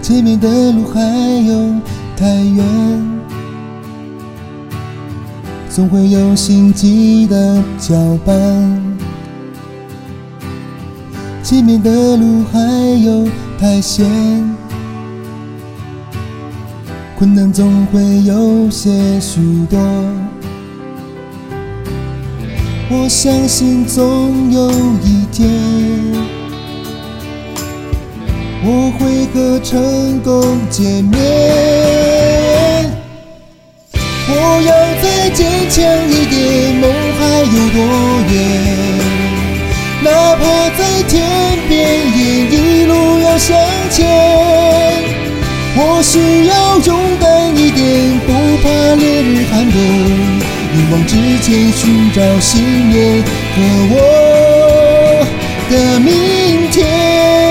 前面的路还有太远，总会有心悸的脚伴。前面的路还有太险，困难总会有些许多。我相信总有一天，我会和成功见面。我要再坚强一点，梦还有多远？哪怕在天边，也一路要向前。我需要勇敢一点，不怕烈日寒冬，勇往直前，寻找信念和我的明天。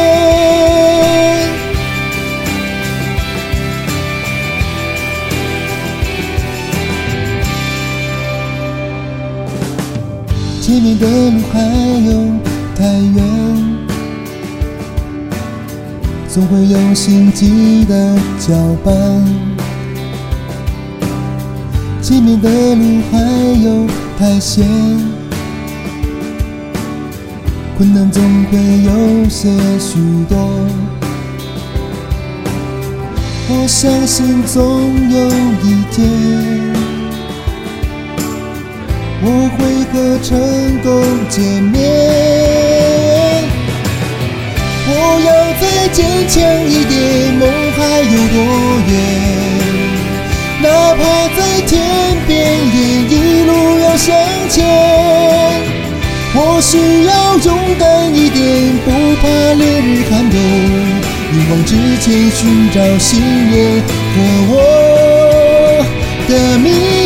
前面的路还有太远，总会有心悸的脚伴。前面的路还有太险，困难总会有些许多。我相信总有一天，我会和成功见面。我要再坚强一点，梦还有多远？哪怕在天边，也一路要向前。我需要勇敢一点，不怕烈日寒冬，勇往直前，寻找信念和我的明天。